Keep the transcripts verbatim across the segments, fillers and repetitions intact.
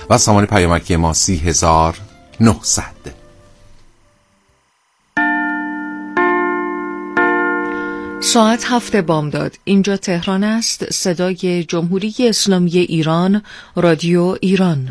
و سامان پیامکی ما سی هزار و نهصد. ساعت هفت بامداد. اینجا تهران است. صدای جمهوری اسلامی ایران، رادیو ایران.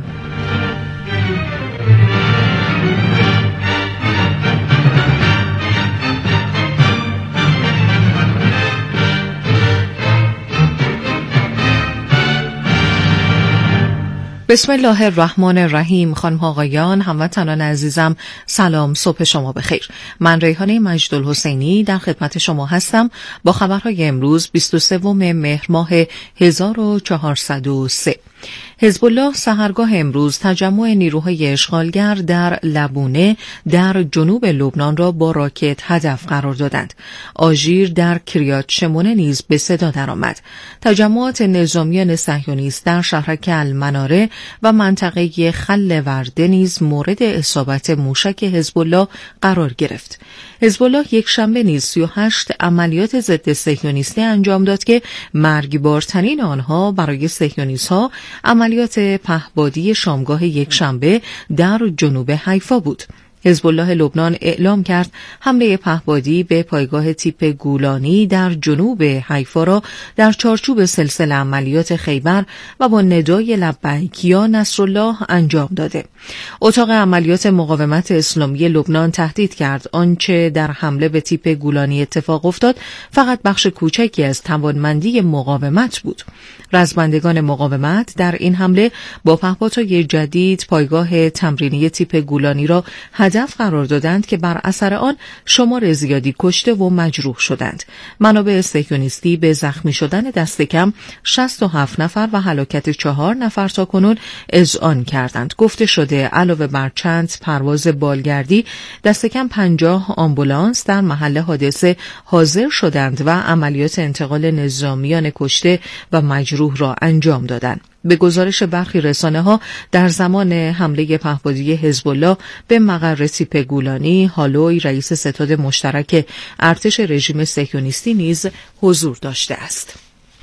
بسم الله الرحمن الرحیم. خانم ها آقایان، هموطنان عزیزم، سلام، صبح شما بخیر. من ریحانه مجدالحسینی در خدمت شما هستم با خبرهای امروز بیست و سوم مهر ماه هزار و چهارصد و سه. حزب الله سحرگاه امروز تجمع نیروهای اشغالگر در لبونه در جنوب لبنان را با راکت هدف قرار دادند. آژیر در کریات شمونه نیز به صدا درآمد. تجمعات نظامیان صهیونیست در شهرک المناره و منطقه خل ورده نیز مورد اصابت موشک حزب الله قرار گرفت. حزب الله یک شنبه نیز سی و هشت عملیات ضد صهیونیستی انجام داد که مرگبارترین آنها برای صهیونیست‌ها عملیات پهپادی شامگاه یک شنبه در جنوب حیفا بود. حزب الله لبنان اعلام کرد حمله پهپادی به پایگاه تیپ گولانی در جنوب حیفا را در چارچوب سلسله عملیات خیبر و با ندای لبیک یا نصرالله انجام داده. اتاق عملیات مقاومت اسلامی لبنان تهدید کرد آنچه در حمله به تیپ گولانی اتفاق افتاد فقط بخش کوچکی از توانمندی مقاومت بود. رزمندگان مقاومت در این حمله با پهپادهای جدید پایگاه تمرینی تیپ گولانی را هدف قرار دادند که بر اثر آن شمار زیادی کشته و مجروح شدند. منابع صهیونیستی به زخمی شدن دست کم شصت و هفت نفر و هلاکت چهار نفر تا کنون اذعان کردند. گفته شده علاوه بر چند پرواز بالگردی دست کم پنجاه آمبولانس در محل حادثه حاضر شدند و عملیات انتقال نظامیان کشته و مجروح را انجام دادند. به گزارش برخی رسانه‌ها در زمان حمله پهپادی حزب الله به مقر تیپ گولانی، هالوی رئیس ستاد مشترک ارتش رژیم صهیونیستی نیز حضور داشته است.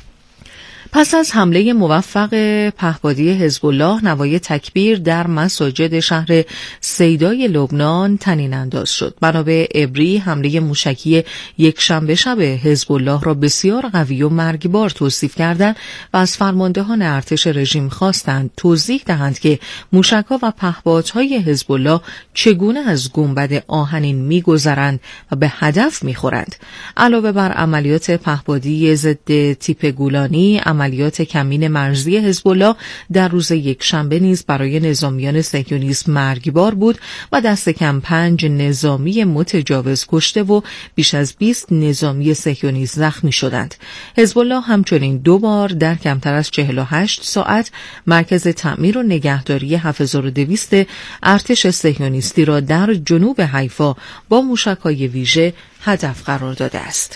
پس از حمله موفق پهپادی حزب الله، نوای تکبیر در مساجد شهر سیدای لبنان طنین انداز شد. منابع عبری حمله موشکی یک شنبه شب حزب الله را بسیار قوی و مرگبار توصیف کردند و از فرماندهان ارتش رژیم خواستند توضیح دهند که موشک‌ها و پهپادهای حزب الله چگونه از گنبد آهنین می‌گذرند و به هدف می‌خورند. علاوه بر عملیات پهپادی ضد تیپ گولانی، عملیات کمین مرزی حزب الله در روز یک شنبه نیز برای نظامیان صهیونیست مرگبار بود و دست کم پنج نظامی متجاوز کشته و بیش از بیست نظامی صهیونیست زخمی شدند. حزب الله همچنین دو بار در کمتر از چهل و هشت ساعت مرکز تعمیر و نگهداری هفت هزار و دویست ارتش صهیونیستی را در جنوب حیفا با موشک‌های ویژه هدف قرار داده است.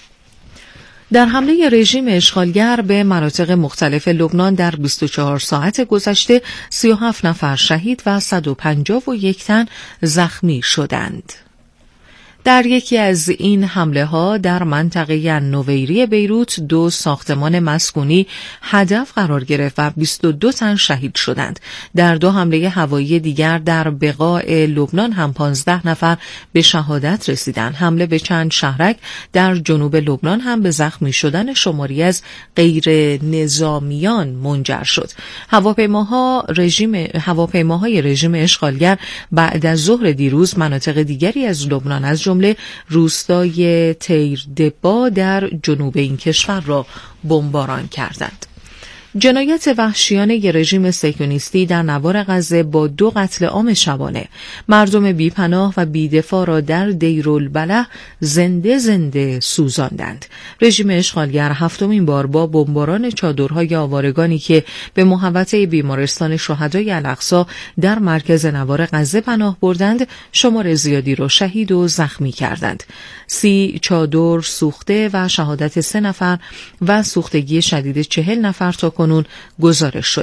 در حمله رژیم اشغالگر به مناطق مختلف لبنان در بیست و چهار ساعت گذشته سی و هفت نفر شهید و صد و پنجاه و یک تن زخمی شدند. در یکی از این حمله ها در منطقه نویری بیروت دو ساختمان مسکونی هدف قرار گرفت و بیست و دو تن شهید شدند. در دو حمله هوایی دیگر در بقاع لبنان هم پانزده نفر به شهادت رسیدند. حمله به چند شهرک در جنوب لبنان هم به زخمی شدن شماری از غیر نظامیان منجر شد. هواپیماها رژیم هواپیماهای رژیم اشغالگر بعد از ظهر دیروز مناطق دیگری از لبنان از جمله روستای تیردبا در جنوب این کشور را بمباران کردند. جنایت وحشیانه رژیم صهیونیستی در نوار غزه با دو قتل عام شبانه مردم بیپناه و بیدفاع را در دیرالبلح زنده زنده سوزاندند. رژیم اشغالگر هفتمین بار با بمباران چادرهای آوارگانی که به محوطه بیمارستان شهدای الاقصی در مرکز نوار غزه پناه بردند شمار زیادی را شهید و زخمی کردند. سی چادر سوخته و شهادت سه نفر و سوختگی شدید چهل نفر تا کنون گزارش شده.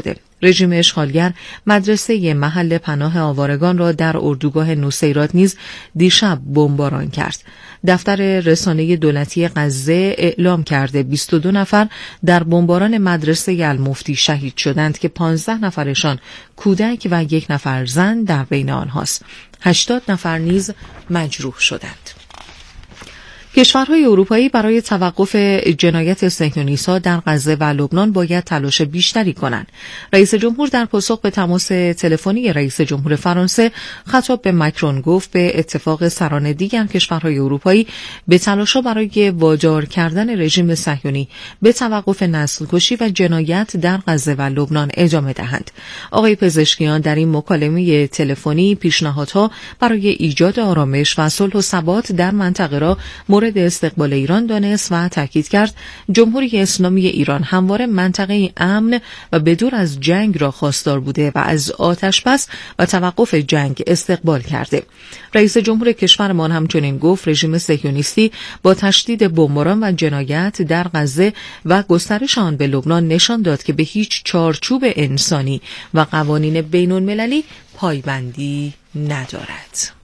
رژیم اشغالگر مدرسه محل پناه آوارگان را در اردوگاه نوسیرات نیز دیشب بمباران کرد. دفتر رسانه دولتی غزه اعلام کرده بیست و دو نفر در بمباران مدرسه المفتی شهید شدند که پانزده نفرشان کودک و یک نفر زن در بین آنهاست. هشتاد نفر نیز مجروح شدند. کشورهای اروپایی برای توقف جنایت صهیونیست‌ها در غزه و لبنان باید تلاش بیشتری کنند. رئیس جمهور در پاسخ به تماس تلفنی رئیس جمهور فرانسه خطاب به مکرون گفت به اتفاق سران دیگر کشورهای اروپایی به تلاش‌ها برای وادار کردن رژیم صهیونی به توقف نسل‌کشی و جنایت در غزه و لبنان ادامه دهند. آقای پزشکیان در این مکالمه تلفنی پیشنهادها برای ایجاد آرامش و صلح و ثبات در منطقه را مورد استقبال ایران دانست و تاکید کرد جمهوری اسلامی ایران همواره منطقه امن و بدور از جنگ را خواستار بوده و از آتش‌بس و توقف جنگ استقبال کرده. رئیس جمهور کشورمان همچنین گفت رژیم صهیونیستی با تشدید بمباران و جنایت در غزه و گسترش آن به لبنان نشان داد که به هیچ چارچوب انسانی و قوانین بین‌المللی پایبندی ندارد.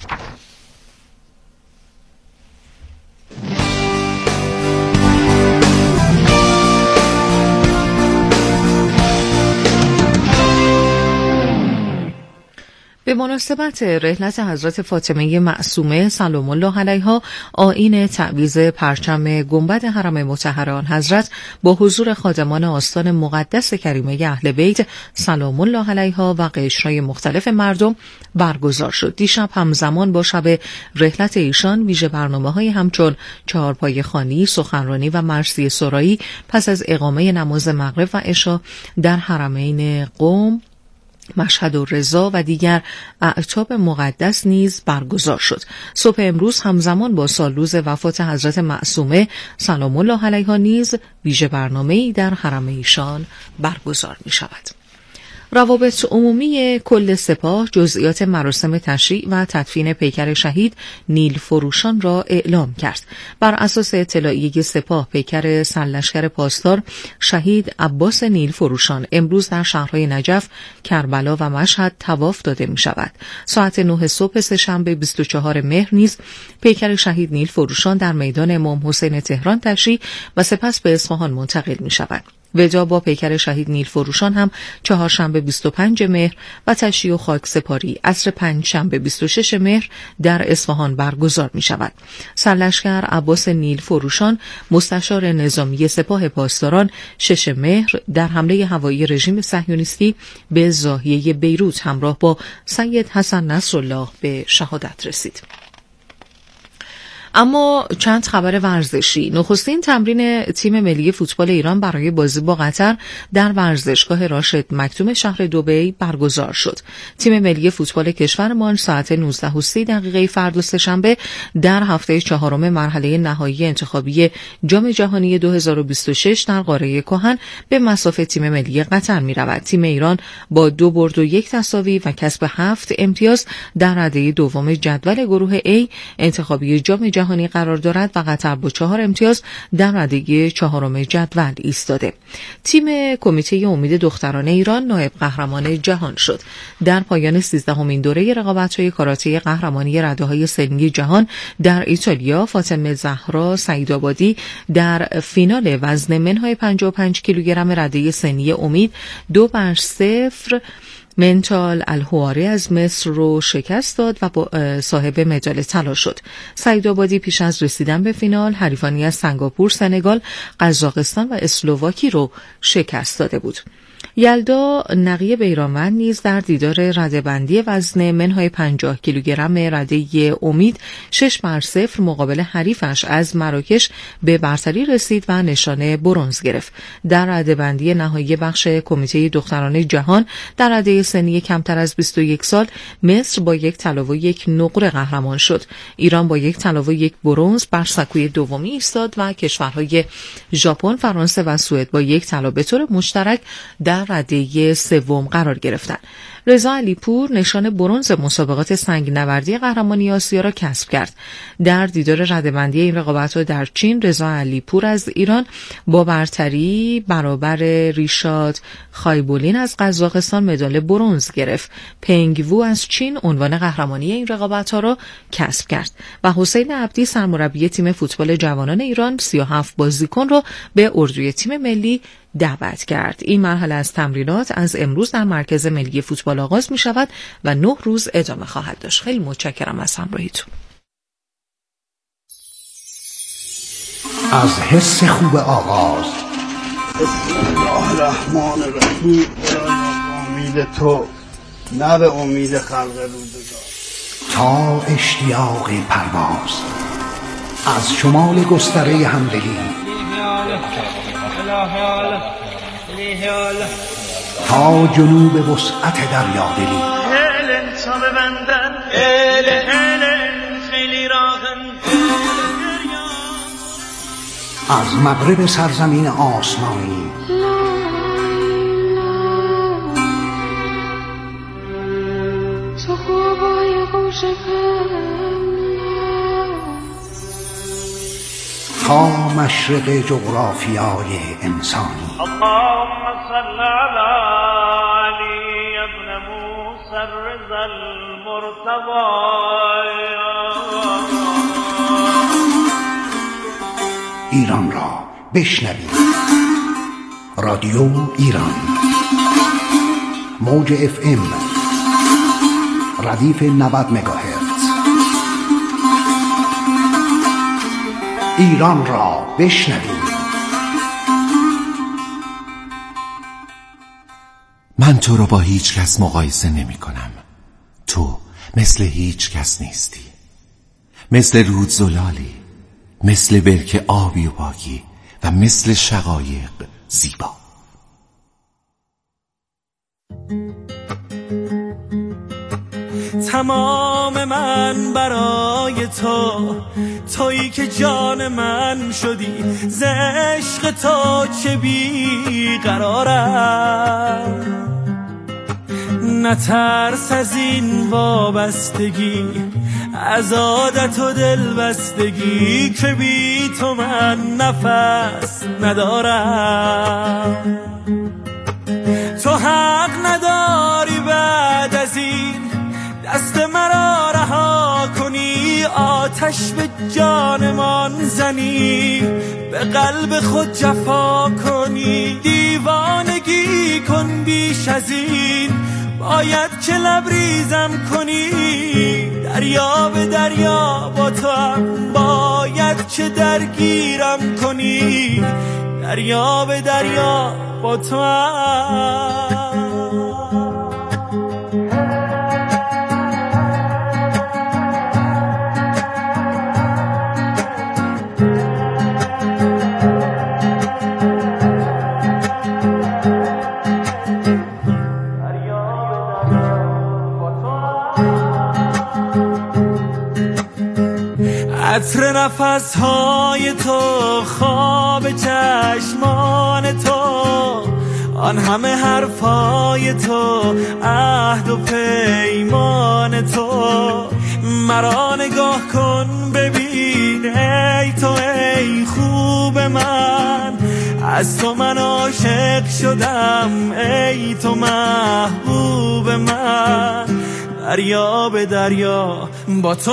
به مناسبت رحلت حضرت فاطمه معصومه سلام الله علیها آیین تعویض پرچم گنبد حرم مطهر آن حضرت با حضور خادمان آستان مقدس کریمه اهل بیت سلام الله علیها و قشرهای مختلف مردم برگزار شد. دیشب همزمان با شب رحلت ایشان ویژه برنامه‌های همچون چهارپای خوانی، سخنرانی و مرثیه سرایی پس از اقامه نماز مغرب و عشا در حرمین قم، مشهد و رضا و دیگر اعتاب مقدس نیز برگزار شد. صبح امروز همزمان با سالروز وفات حضرت معصومه سلام الله علیها نیز ویژه برنامه‌ای در حرم ایشان برگزار می شود. روابط عمومی کل سپاه جزئیات مراسم تشییع و تدفین پیکر شهید نیل فروشان را اعلام کرد. بر اساس اطلاعیه سپاه پیکر سرلشکر پاسدار شهید عباس نیل فروشان امروز در شهرهای نجف، کربلا و مشهد طواف داده می شود. ساعت نه صبح سه‌شنبه بیست و چهارم مهر نیز پیکر شهید نیل فروشان در میدان امام حسین تهران تشییع و سپس به اصفهان منتقل می شود. ودا با پیکر شهید نیل فروشان هم چهارشنبه بیست و پنجم مهر و تشییع و خاکسپاری عصر پنجشنبه بیست و ششم مهر در اصفهان برگزار می شود. سرلشکر عباس نیل فروشان مستشار نظامی سپاه پاسداران ششم مهر در حمله هوایی رژیم صهیونیستی به ضاحیه بیروت همراه با سید حسن نصرالله به شهادت رسید. اما چند خبر ورزشی. نخستین تمرین تیم ملی فوتبال ایران برای بازی با قطر در ورزشگاه راشد مکتوم شهر دبی برگزار شد. تیم ملی فوتبال کشورمان ساعت نوزده و سی دقیقه فردا سه‌شنبه در هفته چهارم مرحله نهایی انتخابی جام جهانی دو هزار و بیست و شش در قاره کهن به مصاف تیم ملی قطر می رود. تیم ایران با دو برد و یک تساوی و کسب هفت امتیاز در رده دوم جدول گروه A انتخابی جام جهانی قرار دارد و قطر با چهار امتیاز در رده چهارم جدول ایستاده. تیم کمیته امید دختران ایران نایب قهرمان جهان شد. در پایان سیزدهمین دوره رقابت‌های کاراته قهرمانی رده‌های سنی جهان در ایتالیا فاطمه زهرا سعیدآبادی در فینال وزن منهای پنجاه و پنج کیلوگرم رده سنی امید دو بر صفر منتال الحواری از مصر رو شکست داد و با صاحب مدال طلا شد. سعیدآبادی پیش از رسیدن به فینال حریفانی از سنگاپور، سنگال، قزاقستان و اسلواکی رو شکست داده بود. یلدا نقی بیرانوند نیز در دیدار رده‌بندی وزن منهای پنجاه کیلوگرم رده امید شش بر صفر مقابل حریفش از مراکش به برتری رسید و نشانه برنز گرفت. در رده‌بندی نهایی بخش کمیته دختران جهان در رده سنی کمتر از بیست و یک سال مصر با یک طلا و یک نقره قهرمان شد. ایران با یک طلا و یک برنز بر سکوی دومی ایستاد و کشورهای ژاپن، فرانسه و سوئد با یک طلا به طور مشترک در رده سوم قرار گرفتند. رضا علیپور نشان برنز مسابقات سنگ‌نوردی قهرمانی آسیا را کسب کرد. در دیدار رده‌بندی این رقابت‌ها در چین، رضا علیپور از ایران با برتری برابر ریشاد خایبولین از قزاقستان مدال برنز گرفت. پنگ وو از چین عنوان قهرمانی این رقابت‌ها را کسب کرد و حسین عبدی سرمربی تیم فوتبال جوانان ایران سی و هفت بازیکن را به اردوی تیم ملی دعوت کرد. این مرحله از تمرینات از امروز در مرکز ملی فوتبال آغاز می شود و نه روز ادامه خواهد داشت. خیلی متشکرم از همراهیتون. از حس خوب آغاز بسم الله الرحمن الرحیم. امید تو نه به امید خلق روزگار تا اشتیاق پرواز، از شمال گستره همدلی تا جنوب وسعت دریادلی، از مغرب سرزمین آسمانی تا مشرق جغرافیای انسانی. اللهم صل علی علی ابن موسی الرضا المرتضی. ایران را بشنوید. رادیو ایران، موج اف ام ردیف نود مگاهرتز. ایران را بشنوید. من تو رو با هیچ کس مقایسه نمی کنم. تو مثل هیچ کس نیستی. مثل رود زلالی، مثل برکه آبی و پاکی و مثل شقایق زیبا. تمام من برای تو، تویی که جان من شدی، ز عشق تو چه بی قرارم. نترس از این وابستگی، از عادت و دلبستگی، که بی تو من نفس ندارم. تو حق نداری بعد از این دست مرا رها کنی، آتش به جانمان زنی، به قلب خود جفا کنی. دیوانگی کن بیش از این، باید که لبریزم کنی. دریا به دریا با تو هم باید که درگیرم کنی. دریا به دریا با تو هم. عطر نفسهای تو، خواب چشمان تو، آن همه حرفای تو، عهد و پیمان تو. مرا نگاه کن ببین ای تو، ای خوب من، از تو من عاشق شدم، ای تو محبوب من. دریا به دریا با تو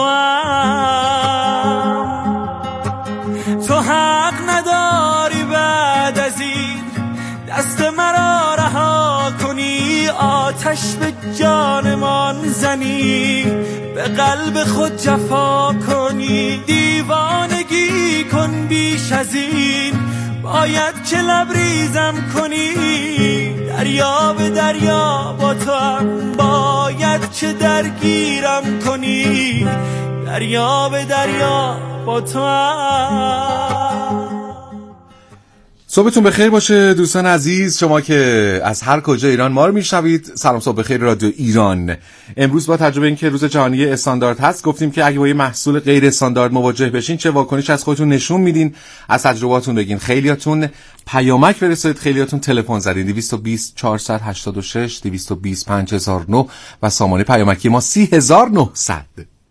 هم. تو حق نداری بعد از این دست مرا رها کنی، آتش به جانمان زنی، به قلب خود جفا کنی. دیوانگی کن بیش از این، باید که لبریزم کنی. دریا به دریا با تو هم باید که درگیرم کنی. دریا به دریا با تو هم. صبحتون بخیر باشه دوستان عزیز، شما که از هر کجا ایران ما رو میشنوید. سلام صبح بخیر رادیو ایران. امروز با تجربه اینکه روز جهانی استاندارد هست گفتیم که اگه با یه محصول غیر استاندارد مواجه بشین چه واکنش از خودتون نشون میدین، از تجربهاتون بگین. خیلیاتون پیامک فرستادید، خیلیاتون تلفن زدید. دویست و بیست چهارصد و هشتاد و شش دویست و بیست پنج هزار و نه و سامانه پیامکی ما سی هزار و نهصد.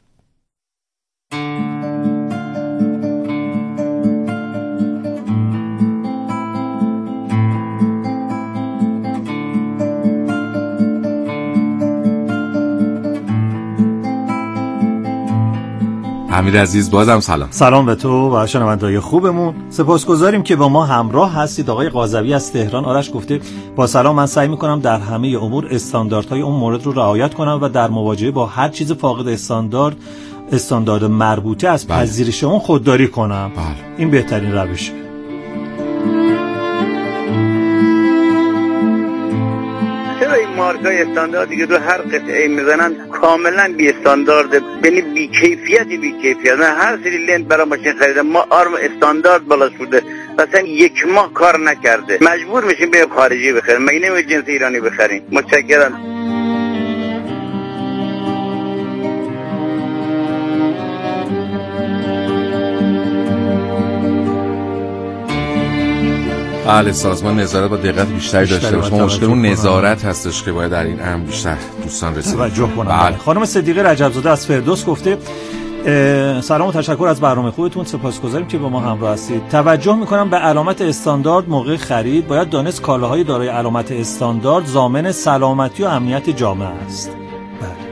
امیر عزیز بازم سلام. سلام به تو و شنونده‌های خوبمون. سپاسگزاریم که با ما همراه هستید. آقای قاضوی از تهران آرش گفته با سلام، من سعی می‌کنم در همه امور استانداردهای اون مورد رو رعایت کنم و در مواجهه با هر چیز فاقد استاندارد استاندارد مربوطه از بله. پذیرش اون خودداری کنم. بله. این بهترین روشه. چرا این مارکای استانداردی که تو هر قطعه میزنن کاملا بی استاندارده، یعنی بی کیفیتی بی کیفیت. من هر سری لنت برای ماشین خریدم، ما آرم استاندارد بالا شده مثلا یک ماه کار نکرده، مجبور میشیم بریم خارجی بخریم. مگه نمیشه جنس ایرانی بخریم؟ متشکرم. بله، سازمان نظارت با دقت بیشتری داشته باشه. مشکل اون نظارت هستش که باید در این امر بیشتر دوستان رسید توجه کنن. بله. خانم صدیقه رجبزاده از فردوس گفته سلام و تشکر از برنامه خوبتون، سپاسگزاریم که با ما همراه هستید. توجه میکنم به علامت استاندارد موقع خرید. باید دانست کالاهای دارای علامت استاندارد ضامن سلامتی و امنیت جامعه است. بله.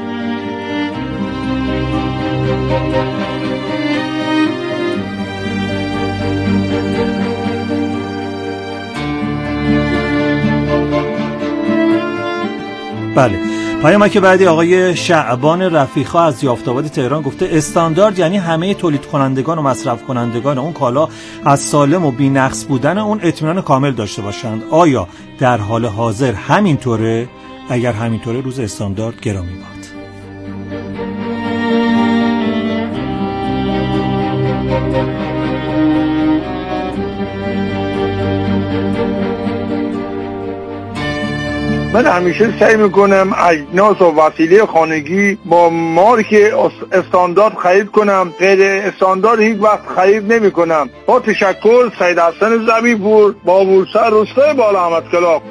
بله. پیامک بعدی آقای شعبان رفیخا از یافت‌آباد تهران گفته استاندارد یعنی همه تولید کنندگان و مصرف کنندگان اون کالا از سالم و بی‌نقص بودن اون اطمینان کامل داشته باشند. آیا در حال حاضر همینطوره؟ اگر همینطوره روز استاندارد گرامی باد. من همیشه سعی میکنم اجناس و وسیله خانگی با مارک استاندارد خرید کنم، غیر استاندارد هیچ وقت خرید نمی کنم. با تشکر، سید حسن زمینپور، بابورسر، روستای بالا احمد کلاب.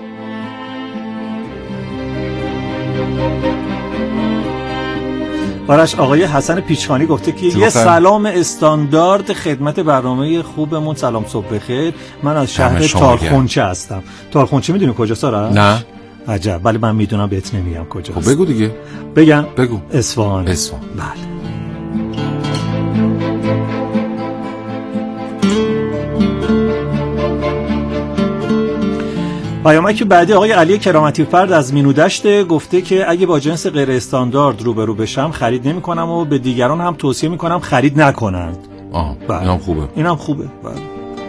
آرش آقای حسن پیچخانی گفته که یه سلام استاندارد خدمت برنامه خوبمون. سلام صبح بخیر، من از شهر تارخونچه هستم. تارخونچه میدونی کجاست آرش؟ نه. عجب، ولی من میدونم بهت نمیگم کجاست. خب بگو دیگه. بگم؟ بگو. اصفهان. اصفهان. بله. پیامک بعدی آقای علی کرامتی فرد از مینودشت گفته که اگه با جنس غیر استاندارد روبرو بشم خرید نمی کنم و به دیگران هم توصیه می کنم خرید نکنند. آه، اینم خوبه. اینم خوبه. بله.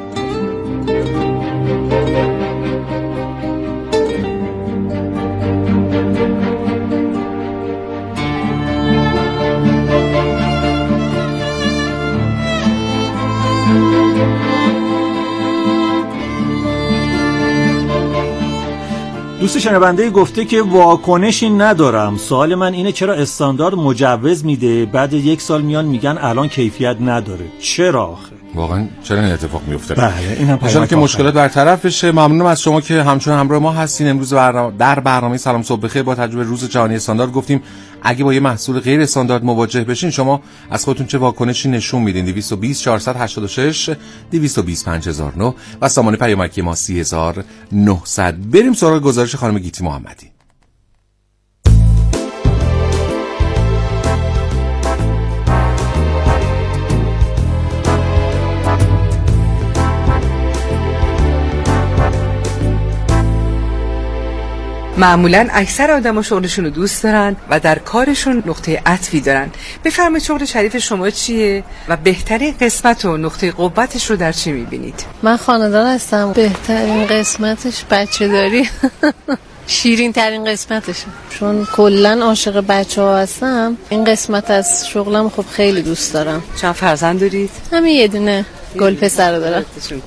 دوست شنونده گفته که واکنشی ندارم. سوال من اینه چرا استاندارد مجوز میده بعد یک سال میان میگن الان کیفیت نداره؟ چرا آخه؟ واقعا چرا این اتفاق میفته؟ بله، اینم پیامک که مشکلات برطرف بشه. ممنونم از شما که همچنان همراه ما هستین. امروز برنامه در برنامه سلام صبح بخیر با تجربه روز جهانی استاندارد گفتیم اگه با یه محصول غیر استاندارد مواجه بشین شما از خودتون چه واکنشی نشون میدین. دویست و بیست چهارصد و هشتاد و شش دویست و بیست پنج هزار و نه و سامانه پیامکی ما سی هزار و نهصد. بریم سراغ گزارش خانم گیتی محمدی. معمولاً اکثر آدم‌ها شغلشون رو دوست دارن و در کارشون نقطه عطفی دارن. بفرمایید شغل شریف شما چیه و بهترین قسمت و نقطه قوتش رو در چی می‌بینید؟ من خانه‌دار هستم. بهترین قسمتش بچه‌داری. شیرین ترین قسمتشه، چون کلن عاشق بچه ها هستم. این قسمت از شغلم خب خیلی دوست دارم. چند فرزند دارید؟ همین یه دونه. گل پسر دارم.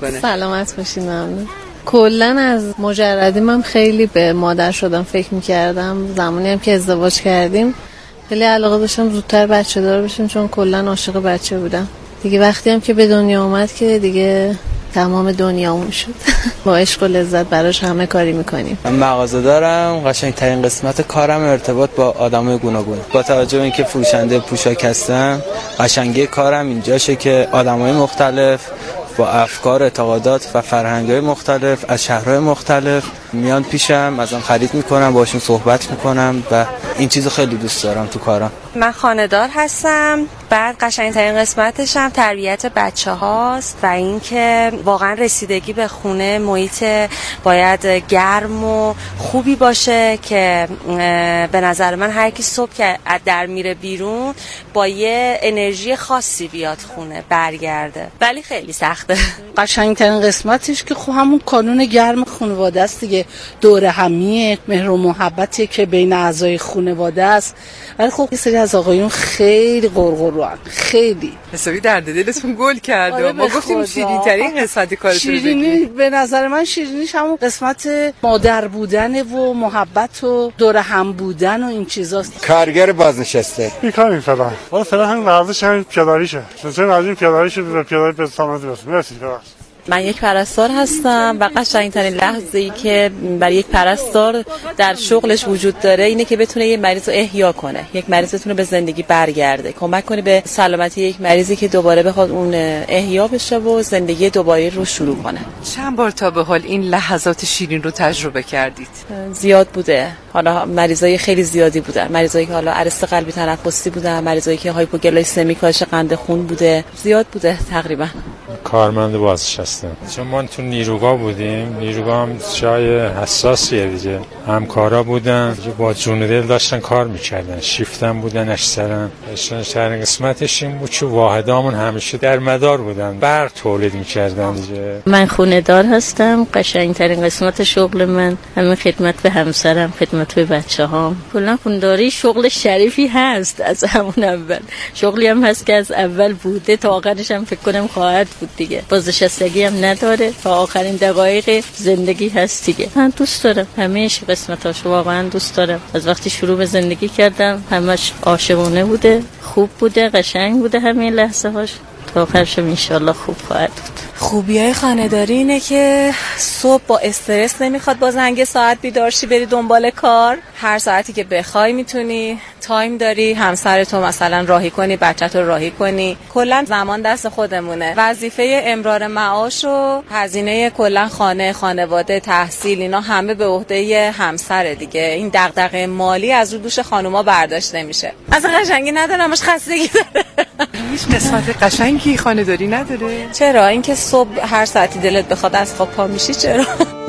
سلامت باشین. ممنون. کلا از مجردی من خیلی به مادر شدم فکر میکردم. زمانی هم که ازدواج کردیم خیلی علاقه داشتم زودتر بچه دار بشیم، چون کلا عاشق بچه بودم دیگه. وقتی هم که به دنیا اومد که دیگه تمام دنیامون شد. با عشق و لذت براش همه کاری میکنیم. من مغازه دارم. قشنگترین قسمت کارم ارتباط با آدمای گوناگون. با توجه به اینکه فروشنده پوشاک هستم، قشنگی کارم اینجاشه که آدمای مختلف با افکار، اعتقادات و فرهنگ‌های مختلف از شهرهای مختلف میان پیشم، ازم خرید میکنم، باشون صحبت میکنم و این چیزو خیلی دوست دارم تو کارم. من خانه‌دار هستم. بعد قشنگترین قسمتش هم تربیت بچه هاست و اینکه واقعا رسیدگی به خونه، محیط باید گرم و خوبی باشه که به نظر من هر کی صبح که در میره بیرون با یه انرژی خاصی بیاد خونه برگرده، ولی خیلی سخته. قشنگترین قسمتش که خب همون کانون گرم خانواده است دیگه، دور همیه، مهر و محبتی که بین اعضای خانواده است. ولی خب یه سری از آقایون خیلی قرقروان، خیلی حسابی درد دلتون گل کرده. آره ما گفتیم شیرین ترین قسمت کارتون. شیرینی به نظر من شیرینیش همون قسمت مادر بودن و محبت و دور هم بودن و این چیزاست. کارگر بازنشسته میکنیم فعلا. ولی فعلا همین ورزش همین پیاداریشه. چون از این پیاداریشه به پیاداری به سلامت برسیم. مرسی. من یک پرستار هستم و قشنگترین لحظه‌ای که برای یک پرستار در شغلش وجود داره اینه که بتونه یک مریض رو احیا کنه، یک مریض بتونه به زندگی برگرده، کمک کنه به سلامتی یک مریضی که دوباره بخواد اون احیا بشه و زندگی دوباره رو شروع کنه. چند بار تا به حال این لحظات شیرین رو تجربه کردید؟ زیاد بوده. حالا مریضای خیلی زیادی بودن، مریضایی که حالا عرض قلبی تنفسی بودن، مریضایی که هایپوگلایسمی کاهش قند خون بوده، زیاد بوده تقریبا. کارمند بازنشسته. چون ما تو نیروگاه بودیم، نیروگاه هم جای حساسیه دیگه، همکارا بودن با جون و دل داشتن کار میکردن، شیفتن بودن اکثرا. قشنگترین قسمتش این بود که واحدامون همیشه در مدار بودن، برق تولید میکردن دیگه. من خونه دار هستم. قشنگترین قسمت شغل من همین خدمت به همسرم، خدمت به بچه هام. کلا خونداری شغل شریفی هست از همون اول. شغلی هم هست که از اول بوده تا آخرش هم فکر کنم خواهد بود دیگه. بازنشستگی هم نداره، تا آخرین دقایق زندگی هست دیگه. من دوست دارم همیشه قسمتاشو، واقعا دوست دارم. از وقتی شروع به زندگی کردم همش عاشقانه بوده، خوب بوده، قشنگ بوده همین لحظه هاش. تا آخرش ان شاءالله خوب خواهد بود. خوبیای خانه‌داری اینه که صبح با استرس نمیخواد با زنگ ساعت بیدار شی بری دنبال کار. هر ساعتی که بخوای میتونی، تایم داری، همسرتو مثلا راهی کنی، بچه‌تو راهی کنی. کلا زمان دست خودمونه. وظیفه امرار معاش و هزینه کلا خانه، خانواده، تحصیل، اینا همه به عهده همسر دیگه. این دغدغه مالی از رو دوش خانوما برداشت نمیشه. اصلا قشنگی نداره، مش خستگی داره. هیچ قسمت قشنگی خانه‌داری نداره؟ چرا؟ اینکه صبح هر ساعتی دلت بخواد از خواب پا میشی. چرا؟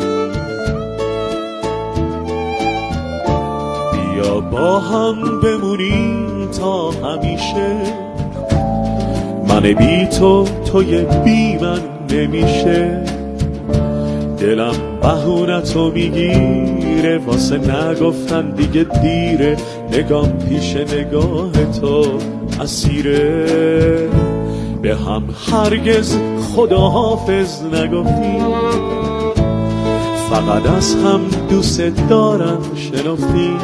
بیا با هم بمونیم تا همیشه، من بی تو توی بی من نمیشه. دلم بهونتو میگیره واسه نگفتن دیگه دیره، نگام پیش نگاه تو اسیره. به هم هرگز خداحافظ نگفتیم، فقط از هم دوست دارم شنفتیم.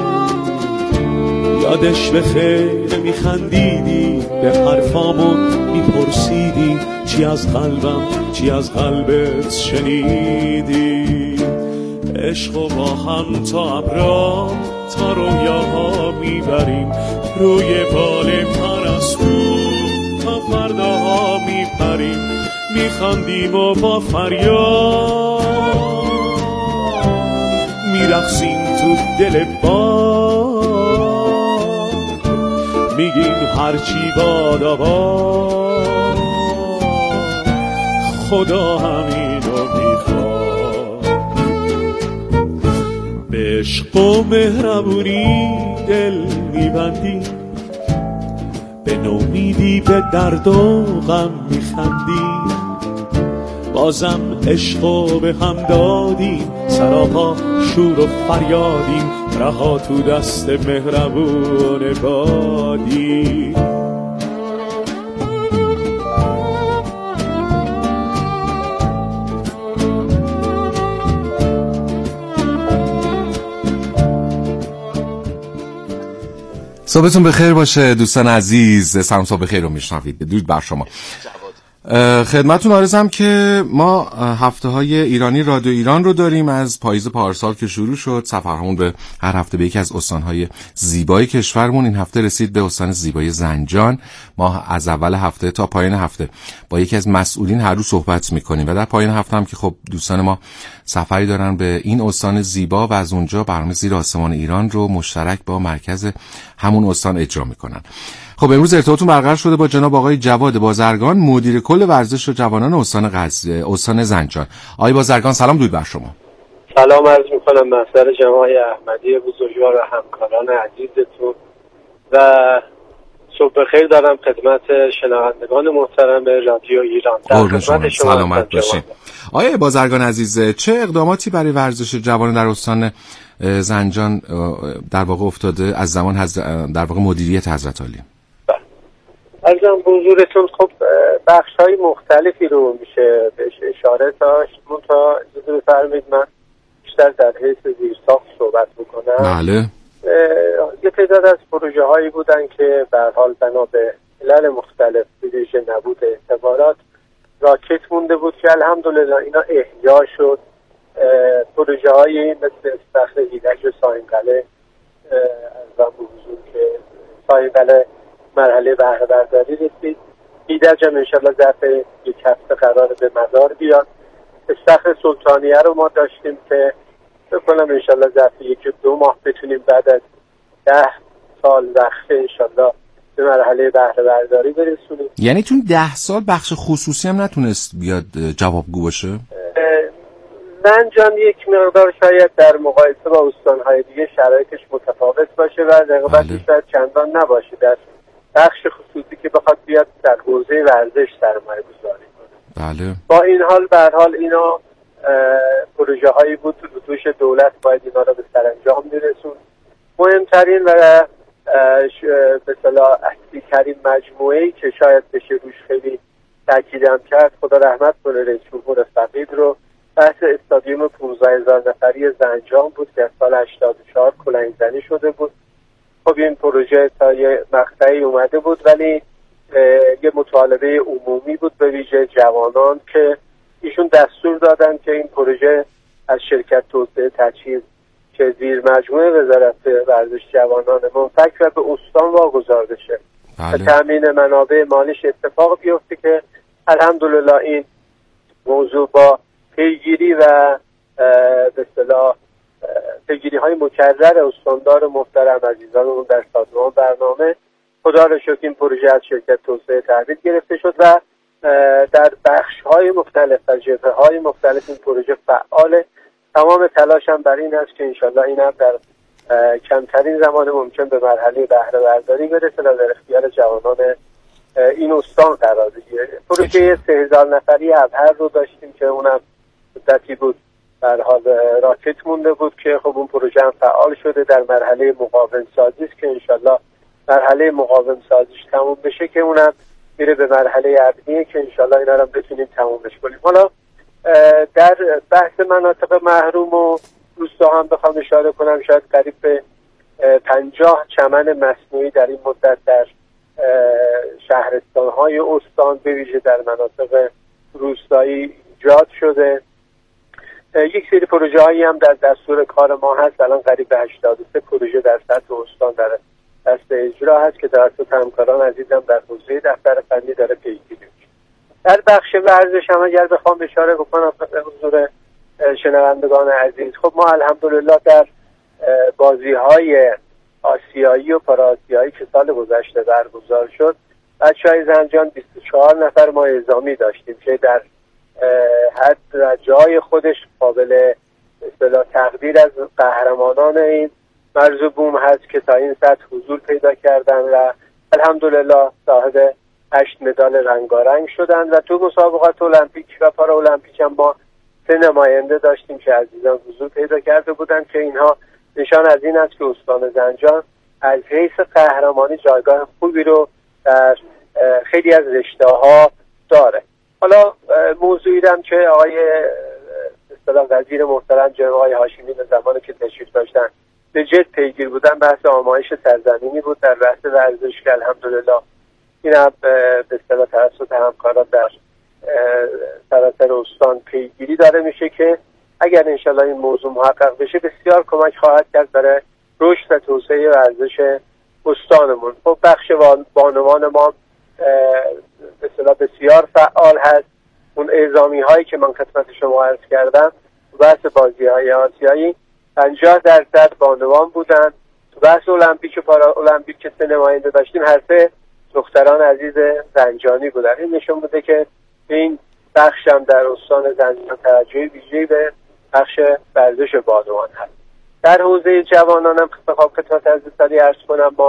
یادش به خیر میخندیدی، به حرفامو میپرسیدی، چی از قلبم چی از قلبت شنیدی. عشق و با هم تا ابرا تا رویاها میبریم، روی بال پرستو تا فرداها میپریم. میخندیم و با فریاد میرقصیم تو دل باد، میگیم هرچی باد آباد، خدا همینو میخواد. به عشق و مهربونی دل میبندیم، به نومیدی به درد و غم میخندیم. بازم عشقو به هم دادیم، سراپا شور و فریادیم، رها تو دست مهربون بادی. صبحتون بخیر باشه دوستان عزیز. سلام صبح بخیر رو میشنوید. درود بر شما. خدمتتون عرضم که ما هفته های ایرانی رادیو ایران رو داریم از پاییز پارسال که شروع شد. سفرمون به هر هفته به یکی از استانهای زیبای کشورمون. این هفته رسید به استان زیبای زنجان. ما از اول هفته تا پایان هفته با یکی از مسئولین هر روز صحبت میکنیم و در پایان هفته هم که خب دوستان ما سفری دارن به این استان زیبا و از اونجا برنامه زیر آسمان ایران رو مشترک با مرکز همون استان اجرا میکنن. خب امروز ارتباطتون برقرار شده با جناب آقای جواد بازرگان، مدیر کل ورزش و جوانان استان غزه استان زنجان. آقای بازرگان سلام، درود بر شما. سلام عرض میکنم محضر جناب آقای احمدی بزرگوار و همکاران عزیزتون و صبح بخیر دارم خدمت شنوندگان محترم رادیو ایران. در خدمت شما سلامت باشید. آقای بازرگان عزیز، چه اقداماتی برای ورزش جوانان در استان زنجان در واقع افتاده از زمان در واقع مدیریت حضرت عالی؟ عرضم حضورتون خب بخش های مختلفی رو میشه بهش اشاره داشت. منتها اجازه بفرمایید من بیشتر در حیث زیرساخت صحبت بکنم. بله. یه تعداد از پروژه هایی بودن که به هر حال بنا به علل مختلف ویژه نبود اعتبارات راکت مونده بود که الحمدلله اینا احیا شد. پروژه هایی مثل استخر ایدک و ساینقله از حضور که ساینقله مرحله بهره برداری رسید. ایدج هم انشالله ظرف یک هفته قرار به مدار بیاد. استخر سلطانیه رو ما داشتیم که بکنم انشالله ظرف یک دو ماه بتونیم بعد از ده سال وقت انشالله به مرحله بهره برداری برسونیم. یعنی تون ده سال بخش خصوصی هم نتونست بیاد جوابگو باشه؟ زنجان یک مقدار شاید در مقایسه با استانهای دیگه شرایطش متفاوت باشه و رقابتش شاید چندان نباشه در بخش خصوصی که بخواد بیاد در حوزه ورزش سرمایه گذاری کنه. بله. با این حال به هر حال اینا پروژه هایی بود که توش دولت باید اینا رو به سرانجام میرسون. مهمترین و به اصطلاح اصلی ترین مجموعه‌ای که شاید بشه روش خیلی تاکیدم کرد، خدا رحمت کنه رئیس جمهور فقید رو، بحث استادیوم پانزده هزار نفری زنجان بود که از سال هشتاد و چهار کلنگ زنی شده بود. خب این پروژه تا یه مقطعی اومده بود ولی یه مطالبه عمومی بود به ویژه جوانان که ایشون دستور دادن که این پروژه از شرکت توسعه تجهیز که زیر مجموعه وزارت ورزش جوانان منفک و به استان واگذار بشه. بله. به تامین منابع مالیش اتفاق بیفته که الحمدلله این موضوع با پیگیری و به اصطلاح پیگیری های مکرر استاندار محترم عزیزانمون در سازمان برنامه خدا رو شکر این پروژه از شرکت توسعه تحویل گرفته شد و در بخش های مختلف و جبهه های مختلف این پروژه فعاله. تمام تلاش هم بر این است که انشالله این هم در کمترین زمان ممکن به مرحله بهره برداری برسه و در اختیار جوانان این استان قرار بگیره. پروژه سه هزار نفری ابهر رو داشتیم که اونم مدتی بود در حال راکت مونده بود که خب اون پروژه هم فعال شده در مرحله مقاوم سازی است که انشالله مرحله مقاوم سازیش تموم بشه که اونم میره به مرحله ابنیه که انشالله اینا رو بتونیم تمومش کنیم. حالا در بحث مناطق محروم و روستا هم بخوام اشاره کنم شاید قریب به پنجاه چمن مصنوعی در این مدت در شهرستان‌های استان به ویژه در مناطق روستایی ایجاد شده. یک سری پروژه هایی هم در دستور کار ما هست. الان قریب به هشتاد و سه پروژه در سطح استان در دست اجرا هست که توسط همکاران عزیزم در حوزه دفتر فنی داره پیگیری میشه. در بخش ورزش هم اگر بخوام اشاره بکنم به حضور شنوندگان عزیز، خب ما الحمدلله در بازی های آسیایی و پاراسیایی که سال گذشته برگزار شد بچه‌های زنجان بیست و چهار نفر ما اعزامی داشتیم که در حد و جای خودش قابل اصطلاح تقدیر از قهرمانان این مرز و بوم هست که تا این سطح حضور پیدا کردن و الحمدلله صاحب هشت مدال رنگارنگ شدن و تو مسابقات المپیک و پارا المپیک هم ما سه نماینده داشتیم که عزیزان حضور پیدا کرده بودن که اینها نشان از این است که استان زنجان از حیث قهرمانی جایگاه خوبی رو در خیلی از رشته‌ها داره. حالا موضوعی هم که آقای اصطلاح وزیر محترم جناب آقای هاشمی به زمانی که تشریف داشتن به جد پیگیر بودن بحث آمایش سرزمینی بود در بحث ورزش که الحمدلله این هم به اصطلاح توسط همکاران در سراسر استان پیگیری داره میشه که اگر انشالله این موضوع محقق بشه بسیار کمک خواهد کرد برای رشد و توسعه ورزش استانمون. خب بخش بانوان ما به اصطلاح بسیار فعال هست. اون اعزامی هایی که من خدمت شما عرض کردم تو بحث بازی های آسیایی پنجاه درصد بانوان بودن. تو بحث المپیک و پارا المپیک که سه نماینده داشتیم هر سه دختران عزیز زنجانی بودن. این نشون بوده که این بخش هم در استان زنجان توجه ویژه‌ای به بخش ورزش بانوان هست. در حوزه جوانان هم بخوام خدمت عزیزانی عرض کنم ما